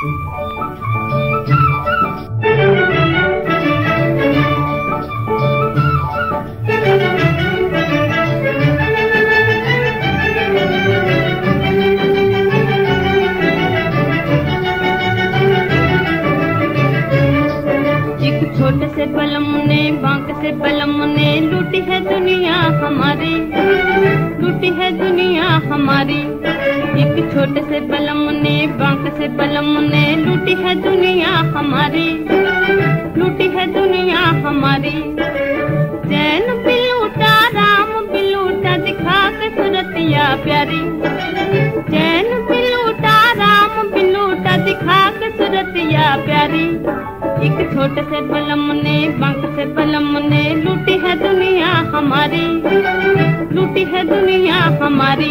छोटे से बलम ने बांक से बलम ने लूटी है दुनिया हमारी, लूटी है दुनिया हमारी। एक छोटे से बलम ने बांक से बलम ने लूटी है दुनिया हमारी, लूटी है दुनिया हमारी। चैन भी लूटा राम भी लूटा दिखा के सूरतिया प्यारी, चैन भी लूटा राम भी लूटा दिखा के सूरतिया प्यारी। एक छोटे से बलम ने बांक से बलम ने लूटी है दुनिया हमारी, लूटी है दुनिया हमारी।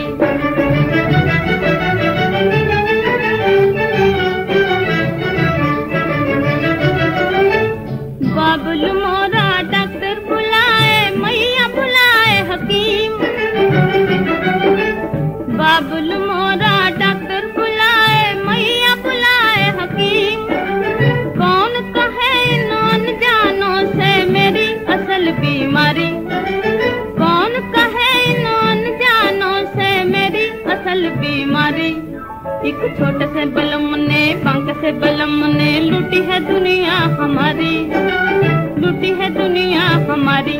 बाबुल मोरा डॉक्टर बुलाए मैया बुलाए हकीम, बाबुल मोरा डॉक्टर बुलाए मैया बुलाए हकीम। बीमारी कौन कहे इन जानों से मेरी असल बीमारी। एक छोटे से बलम ने बांक से बलम ने लूटी है दुनिया हमारी, लूटी है दुनिया हमारी।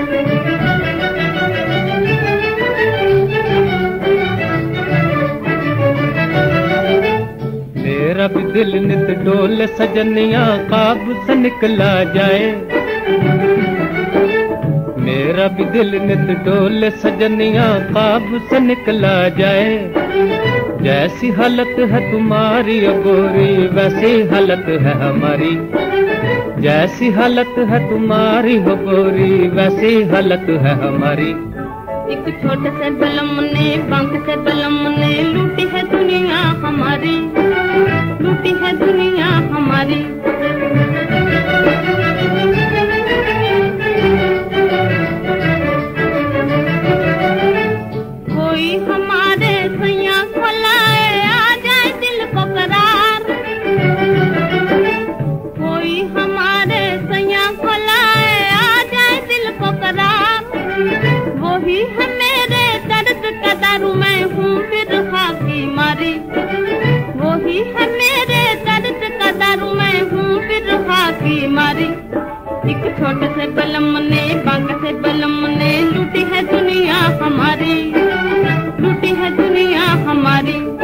मेरा भी दिल नित डोल सजनिया काबू से निकला जाए, मेरा भी दिल नित डोल सजनिया काबू से निकला जाए। जैसी हालत है तुम्हारी गोरी वैसी हालत है हमारी, जैसी हालत है तुम्हारी हो गोरी वैसी हालत है हमारी। एक छोटे से बलम ने बांक से बलम ने लूटी है दुनिया हमारी, लूटी है दुनिया हमारी। कोई हमारे सैया को लाए आ जाए दिल को करार, कोई हमारे सैया को लाए आ जाए दिल को करार। वही है मेरे दर्द का दारू मैं हूँ बिरहा की मारी, वही है मेरे दर्द का दारू मैं हूँ बिरहा की मारी। एक छोटे से बलम ने बांक से बलम ने लूटी है दुनिया हमारी, लूटी है दुनिया हमारी।